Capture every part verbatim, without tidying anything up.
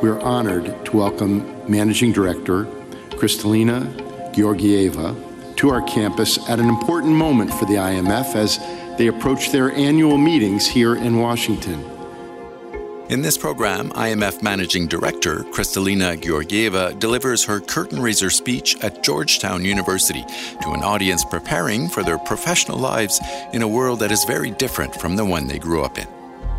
we are honored to welcome Managing Director Kristalina Georgieva to our campus at an important moment for the I M F as they approach their annual meetings here in Washington. In this program, I M F Managing Director Kristalina Georgieva delivers her curtain raiser speech at Georgetown University to an audience preparing for their professional lives in a world that is very different from the one they grew up in.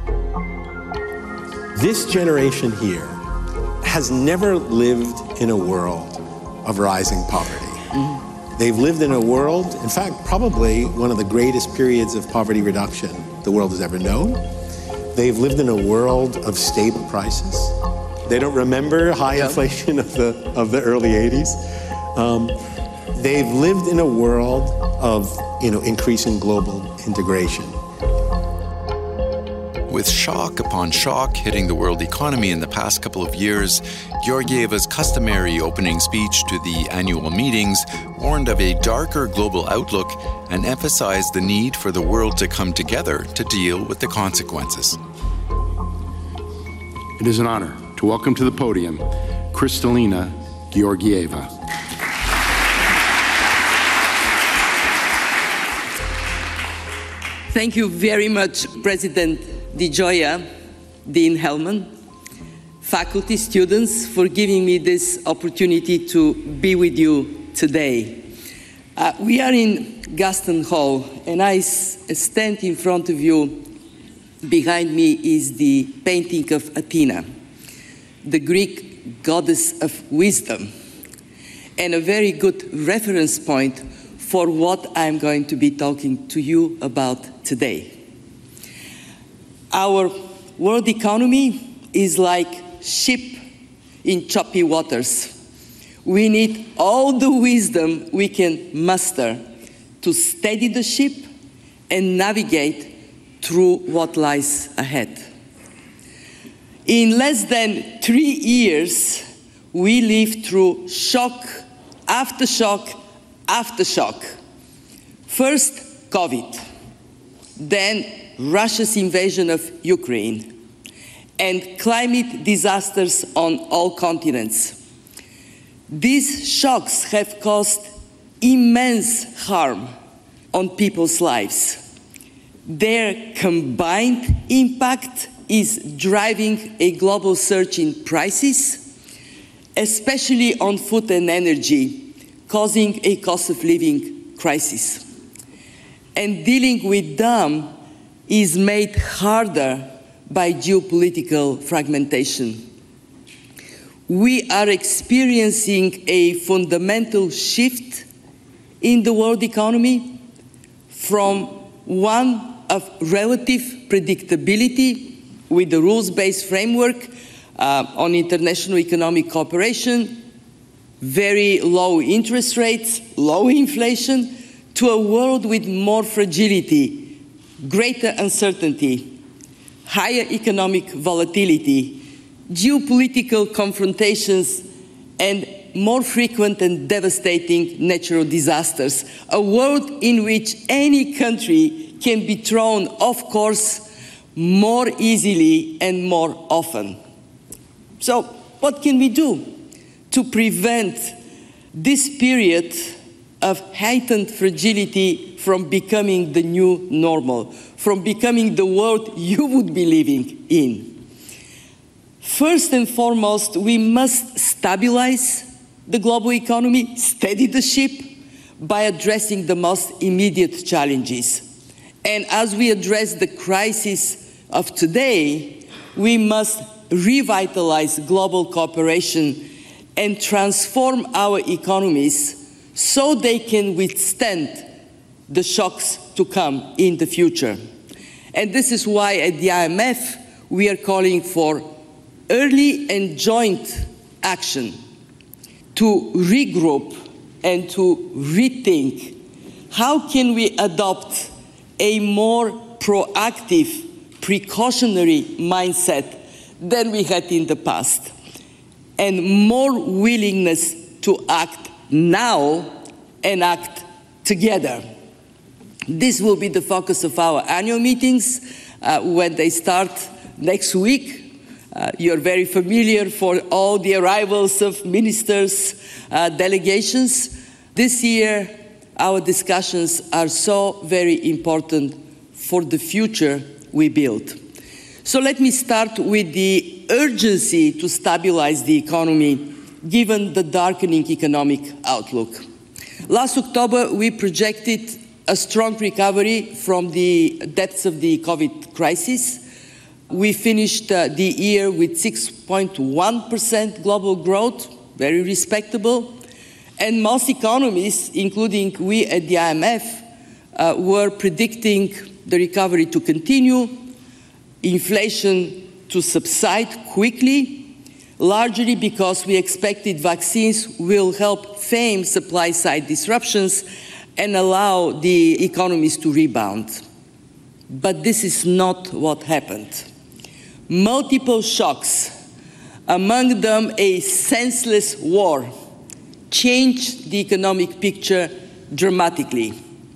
This generation here has never lived in a world of rising poverty. Mm-hmm. They've lived in a world, in fact, probably one of the greatest periods of poverty reduction the world has ever known. They've lived in a world of stable prices. They don't remember high yep. inflation of the of the early eighties. Um, they've lived in a world of, you know, increasing global integration. With shock upon shock hitting the world economy in the past couple of years, Georgieva's customary opening speech to the annual meetings warned of a darker global outlook and emphasized the need for the world to come together to deal with the consequences. It is an honor to welcome to the podium Kristalina Georgieva. Thank you very much, President DeGioia, Dean Hellman, faculty, students, for giving me this opportunity to be with you today. Uh, we are in Gaston Hall, and I s- stand in front of you. Behind me is the painting of Athena, the Greek goddess of wisdom, and a very good reference point for what I'm going to be talking to you about today. Our world economy is like ship in choppy waters. We need all the wisdom we can muster to steady the ship and navigate through what lies ahead. In less than three years, we lived through shock after shock after shock. First, COVID, then Russia's invasion of Ukraine, and climate disasters on all continents. These shocks have caused immense harm on people's lives. Their combined impact is driving a global surge in prices, especially on food and energy, causing a cost of living crisis. And dealing with them is made harder by geopolitical fragmentation. We are experiencing a fundamental shift in the world economy from one of relative predictability with the rules-based framework uh, on international economic cooperation, very low interest rates, low inflation, to a world with more fragility, greater uncertainty, higher economic volatility, geopolitical confrontations, and more frequent and devastating natural disasters. A world in which any country can be thrown off course more easily and more often. So, what can we do to prevent this period of heightened fragility from becoming the new normal, from becoming the world you would be living in? First and foremost, we must stabilize the global economy, steady the ship, by addressing the most immediate challenges. And as we address the crisis of today, we must revitalize global cooperation and transform our economies so they can withstand the shocks to come in the future. And this is why at the I M F we are calling for early and joint action to regroup and to rethink how can we adopt a more proactive, precautionary mindset than we had in the past, and more willingness to act now and act together. This will be the focus of our annual meetings uh, when they start next week. Uh, you're very familiar for all the arrivals of ministers, uh, delegations. This year, our discussions are so very important for the future we build. So let me start with the urgency to stabilize the economy, given the darkening economic outlook. Last October, we projected a strong recovery from the depths of the COVID crisis. We finished uh, the year with six point one percent global growth, very respectable. And most economists, including we at the I M F, uh, were predicting the recovery to continue, inflation to subside quickly, largely because we expected vaccines will help tame supply-side disruptions and allow the economies to rebound. But this is not what happened. Multiple shocks, among them a senseless war, changed the economic picture dramatically.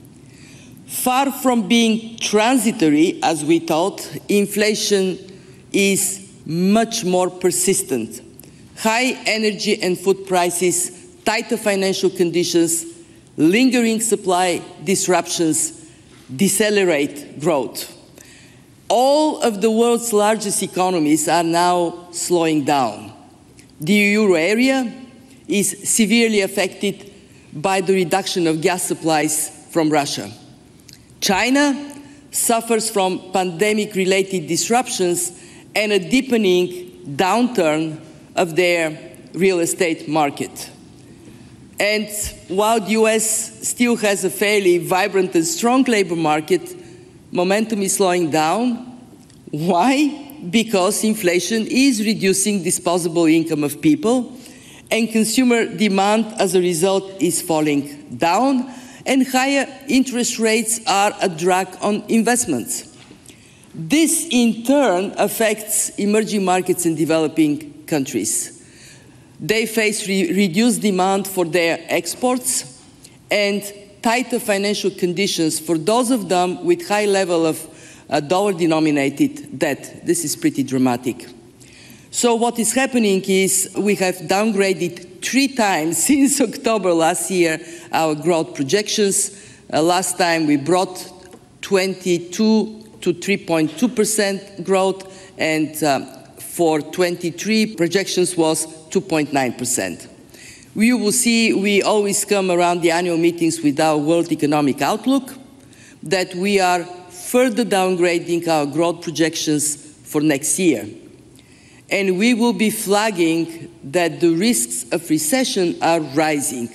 Far from being transitory, as we thought, inflation is much more persistent. High energy and food prices, tighter financial conditions, lingering supply disruptions decelerate growth. All of the world's largest economies are now slowing down. The euro area is severely affected by the reduction of gas supplies from Russia. China suffers from pandemic-related disruptions and a deepening downturn of their real estate market. And while the U S still has a fairly vibrant and strong labor market, momentum is slowing down. Why? Because inflation is reducing disposable income of people, and consumer demand as a result is falling down, and higher interest rates are a drag on investments. This, in turn, affects emerging markets and developing countries. They face re- reduced demand for their exports and tighter financial conditions for those of them with high level of uh, dollar-denominated debt. This is pretty dramatic. So what is happening is we have downgraded three times since October last year our growth projections. Uh, last time we brought twenty-two to three point two percent growth, and um, for twenty-three projections was two point nine percent. You will see we always come around the annual meetings with our World Economic Outlook, that we are further downgrading our growth projections for next year. And we will be flagging that the risks of recession are rising.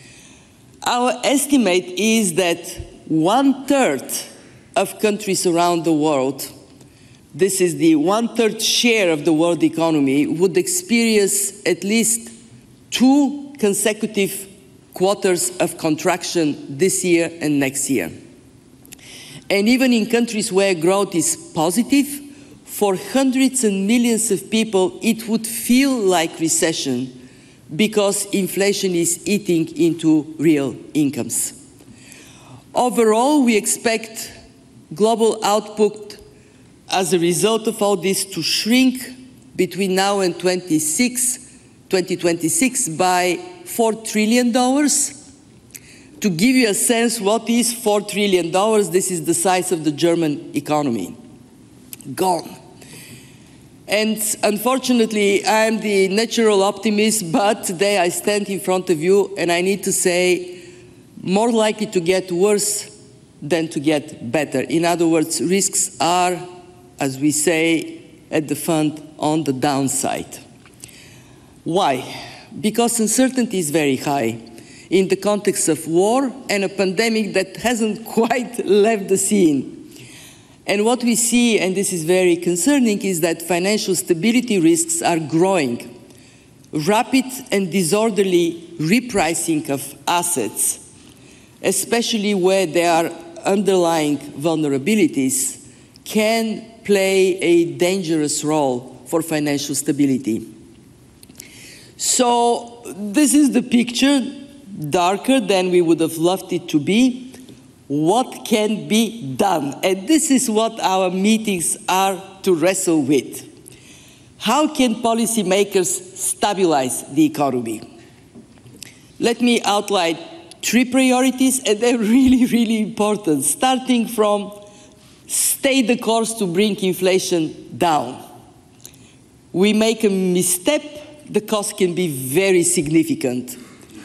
Our estimate is that one-third of countries around the world, this is the one-third share of the world economy, would experience at least two consecutive quarters of contraction this year and next year. And even in countries where growth is positive, for hundreds and millions of people, it would feel like recession because inflation is eating into real incomes. Overall, we expect global output as a result of all this to shrink between now and twenty twenty-six by four trillion dollars. To give you a sense what is four trillion dollars, this is the size of the German economy. Gone. And unfortunately, I'm the natural optimist, but today I stand in front of you and I need to say, more likely to get worse than to get better. In other words, risks are, as we say at the fund, on the downside. Why? Because uncertainty is very high in the context of war and a pandemic that hasn't quite left the scene. And what we see, and this is very concerning, is that financial stability risks are growing. Rapid and disorderly repricing of assets, especially where there are underlying vulnerabilities, can play a dangerous role for financial stability. So this is the picture, darker than we would have loved it to be. What can be done? And this is what our meetings are to wrestle with. How can policymakers stabilize the economy? Let me outline three priorities, and they're really, really important, starting from stay the course to bring inflation down. We make a misstep, the cost can be very significant.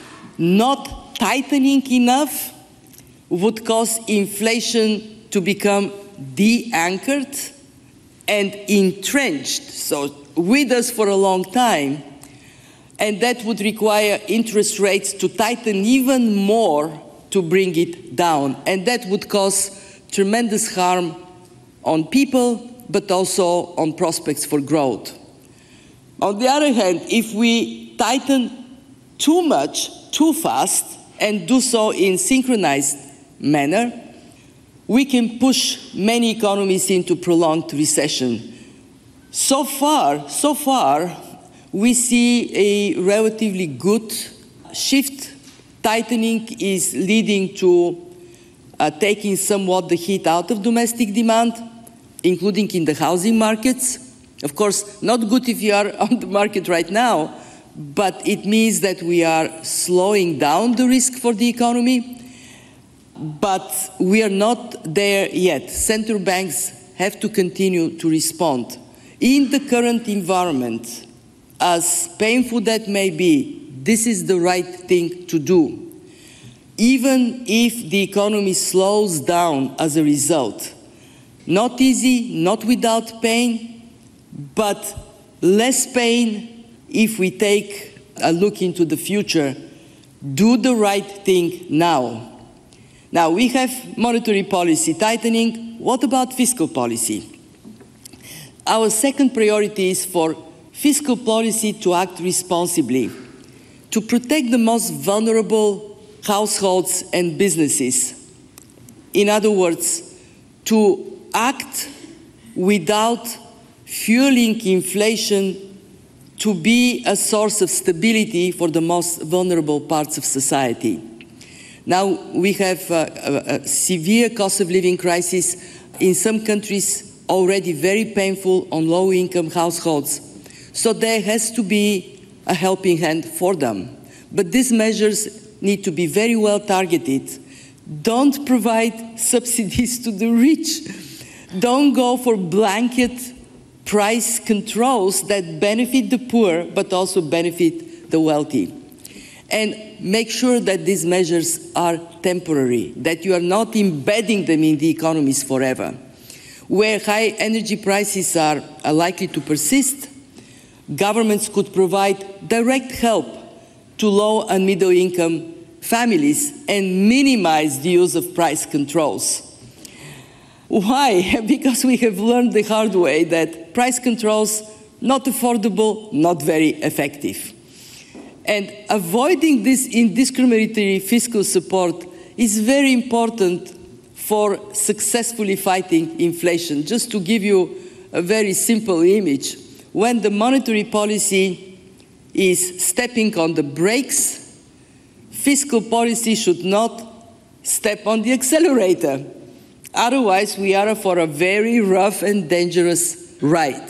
Not tightening enough would cause inflation to become de-anchored and entrenched, so with us for a long time, and that would require interest rates to tighten even more to bring it down, and that would cause tremendous harm on people, but also on prospects for growth. On the other hand, if we tighten too much, too fast, and do so in synchronized manner, we can push many economies into prolonged recession. So far, so far, we see a relatively good shift. Tightening is leading to uh, taking somewhat the heat out of domestic demand, including in the housing markets. Of course, not good if you are on the market right now, but it means that we are slowing down the risk for the economy. But we are not there yet. Central banks have to continue to respond. In the current environment, as painful that may be, this is the right thing to do. Even if the economy slows down as a result, not easy, not without pain, but less pain if we take a look into the future. Do the right thing now. Now, we have monetary policy tightening. What about fiscal policy? Our second priority is for fiscal policy to act responsibly, to protect the most vulnerable households and businesses. In other words, to act without fueling inflation, to be a source of stability for the most vulnerable parts of society. Now we have a, a, a severe cost of living crisis in some countries, already very painful on low-income households. So there has to be a helping hand for them. But these measures need to be very well targeted. Don't provide subsidies to the rich. Don't go for blanket price controls that benefit the poor but also benefit the wealthy. And make sure that these measures are temporary, that you are not embedding them in the economies forever. Where high energy prices are, are likely to persist, governments could provide direct help to low and middle income families and minimize the use of price controls. Why? Because we have learned the hard way that price controls, not affordable, not very effective. And avoiding this indiscriminatory fiscal support is very important for successfully fighting inflation. Just to give you a very simple image, when the monetary policy is stepping on the brakes, fiscal policy should not step on the accelerator. Otherwise, we are for a very rough and dangerous ride.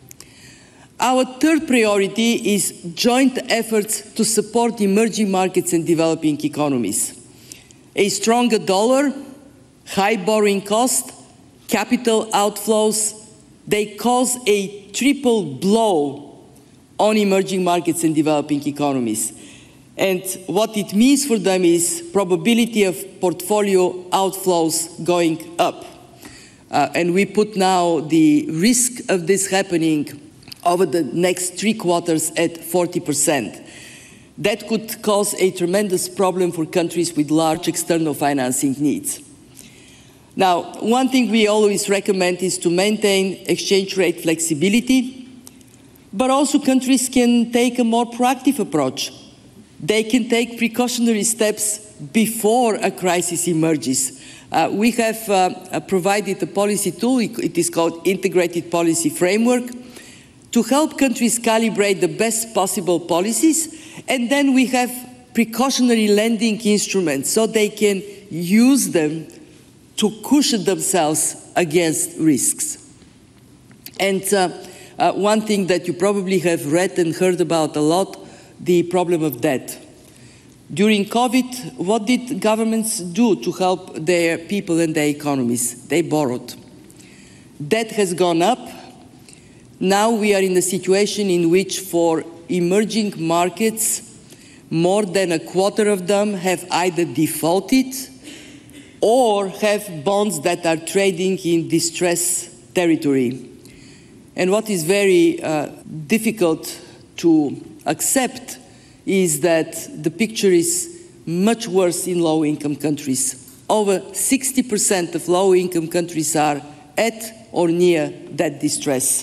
Our third priority is joint efforts to support emerging markets and developing economies. A stronger dollar, high borrowing cost, capital outflows, they cause a triple blow on emerging markets and developing economies. And what it means for them is probability of portfolio outflows going up. Uh, and we put now the risk of this happening over the next three quarters at forty percent. That could cause a tremendous problem for countries with large external financing needs. Now, one thing we always recommend is to maintain exchange rate flexibility, but also countries can take a more proactive approach. They can take precautionary steps before a crisis emerges. Uh, we have uh, provided a policy tool, it is called Integrated Policy Framework, to help countries calibrate the best possible policies, and then we have precautionary lending instruments so they can use them to cushion themselves against risks. And uh, Uh, one thing that you probably have read and heard about a lot, the problem of debt. During COVID, what did governments do to help their people and their economies? They borrowed. Debt has gone up. Now we are in a situation in which for emerging markets, more than a quarter of them have either defaulted or have bonds that are trading in distress territory. And what is very uh, difficult to accept is that the picture is much worse in low-income countries. Over sixty percent of low-income countries are at or near that distress.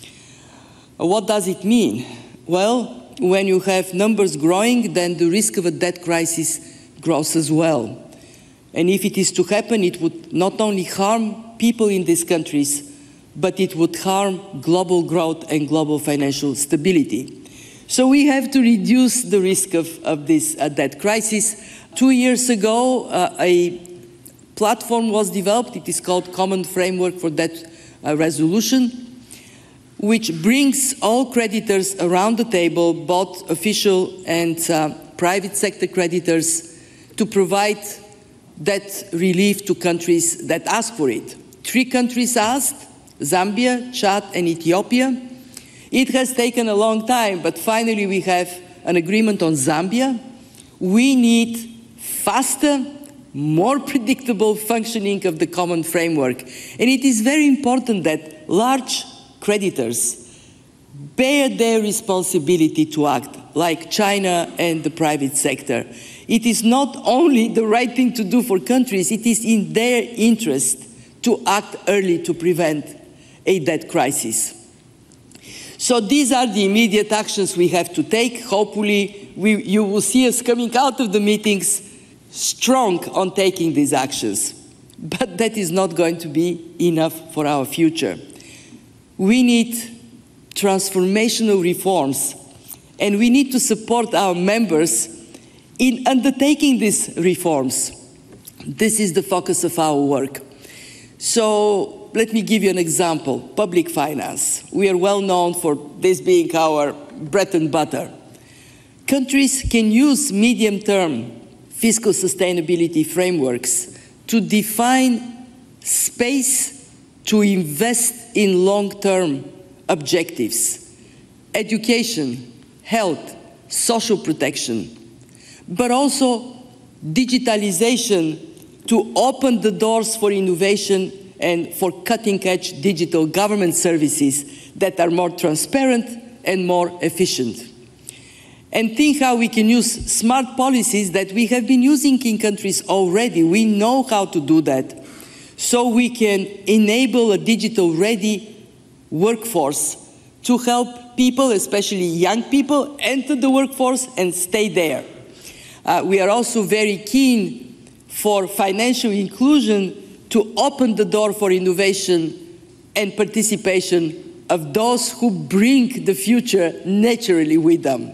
What does it mean? Well, when you have numbers growing, then the risk of a debt crisis grows as well. And if it is to happen, it would not only harm people in these countries, but it would harm global growth and global financial stability. So we have to reduce the risk of, of this uh, debt crisis. Two years ago, uh, a platform was developed. It is called Common Framework for Debt uh, Resolution, which brings all creditors around the table, both official and uh, private sector creditors, to provide debt relief to countries that ask for it. Three countries asked: Zambia, Chad, and Ethiopia. It has taken a long time, but finally we have an agreement on Zambia. We need faster, more predictable functioning of the common framework. And it is very important that large creditors bear their responsibility to act, like China and the private sector. It is not only the right thing to do for countries, it is in their interest to act early to prevent a debt crisis. So these are the immediate actions we have to take. Hopefully, we, you will see us coming out of the meetings strong on taking these actions. But that is not going to be enough for our future. We need transformational reforms, and we need to support our members in undertaking these reforms. This is the focus of our work. So let me give you an example. Public finance. We are well known for this being our bread and butter. Countries can use medium-term fiscal sustainability frameworks to define space to invest in long-term objectives: education, health, social protection, but also digitalization to open the doors for innovation and for cutting-edge digital government services that are more transparent and more efficient. And think how we can use smart policies that we have been using in countries already. We know how to do that. So we can enable a digital-ready workforce to help people, especially young people, enter the workforce and stay there. Uh, we are also very keen for financial inclusion to open the door for innovation and participation of those who bring the future naturally with them.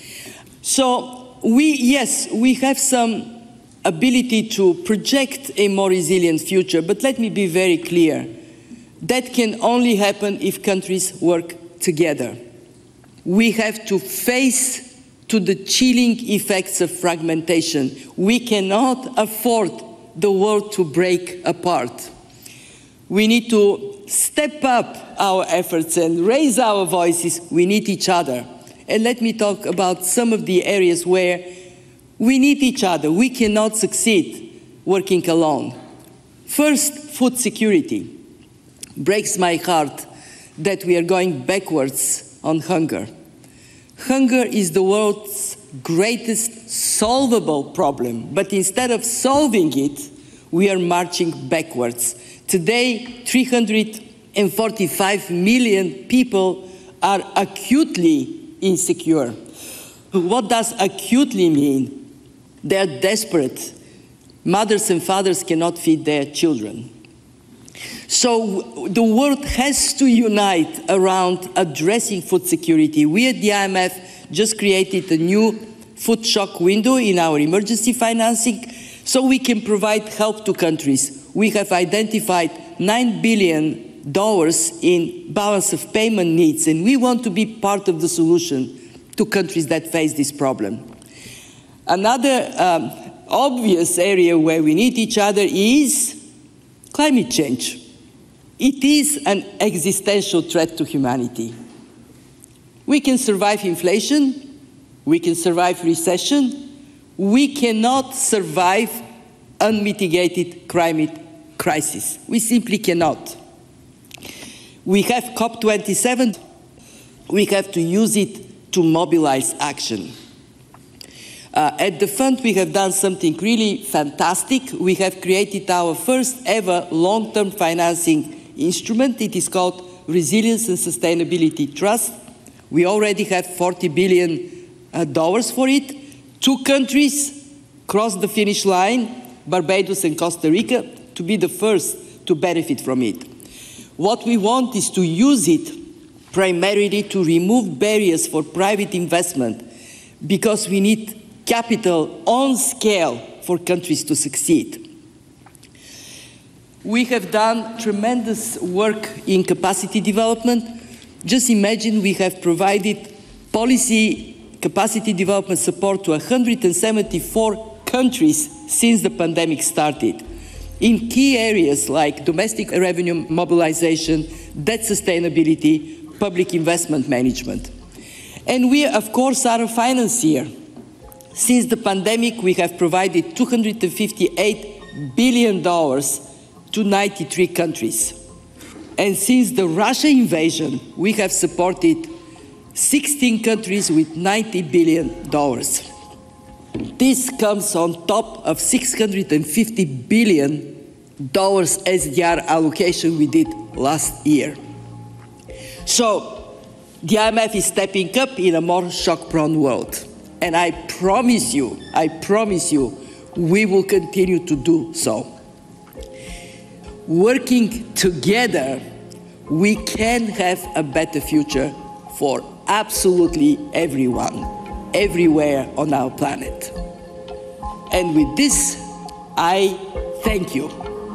So we, yes, we have some ability to project a more resilient future, but let me be very clear. That can only happen if countries work together. We have to face to the chilling effects of fragmentation. We cannot afford the world to break apart. We need to step up our efforts and raise our voices. We need each other. And let me talk about some of the areas where we need each other. We cannot succeed working alone. First, food security. Breaks my heart that we are going backwards on hunger. Hunger is the world's greatest solvable problem, but instead of solving it, we are marching backwards. Today, three hundred forty-five million people are acutely insecure. What does acutely mean? They are desperate. Mothers and fathers cannot feed their children. So the world has to unite around addressing food security. We at the I M F just created a new food shock window in our emergency financing so we can provide help to countries. We have identified nine billion dollars in balance of payment needs, and we want to be part of the solution to countries that face this problem. Another um, obvious area where we need each other is climate change. It is an existential threat to humanity. We can survive inflation, we can survive recession, we cannot survive unmitigated climate crisis. We simply cannot. We have COP twenty-seven. We have to use it to mobilize action. Uh, at the fund, we have done something really fantastic. We have created our first ever long-term financing instrument. It is called Resilience and Sustainability Trust. We already have forty billion dollars for it. Two countries crossed the finish line, Barbados and Costa Rica, to be the first to benefit from it. What we want is to use it primarily to remove barriers for private investment, because we need capital on scale for countries to succeed. We have done tremendous work in capacity development. Just imagine we have provided policy capacity development support to one hundred seventy-four countries since the pandemic started, in key areas like domestic revenue mobilization, debt sustainability, public investment management. And we, of course, are a financier. Since the pandemic, we have provided two hundred fifty-eight billion dollars to ninety-three countries. And since the Russia invasion, we have supported sixteen countries with ninety billion dollars. This comes on top of six hundred fifty billion dollars S D R allocation we did last year. So the I M F is stepping up in a more shock-prone world. And I promise you, I promise you, we will continue to do so. Working together, we can have a better future for absolutely everyone, everywhere on our planet. And with this, I thank you.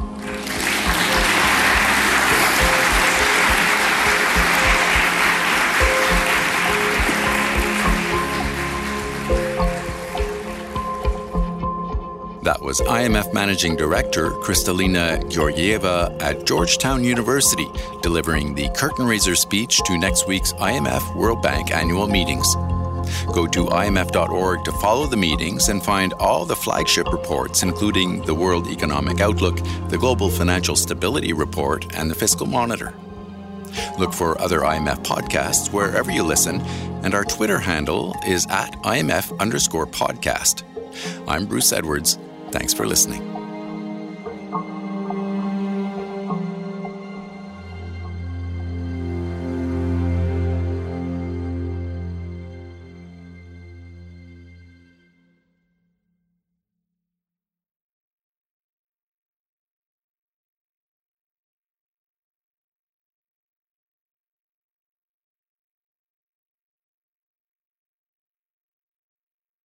That was I M F Managing Director Kristalina Georgieva at Georgetown University, delivering the curtain raiser speech to next week's I M F World Bank annual meetings. Go to I M F dot org to follow the meetings and find all the flagship reports, including the World Economic Outlook, the Global Financial Stability Report, and the Fiscal Monitor. Look for other I M F podcasts wherever you listen, and our Twitter handle is at IMF underscore podcast. I'm Bruce Edwards. Thanks for listening.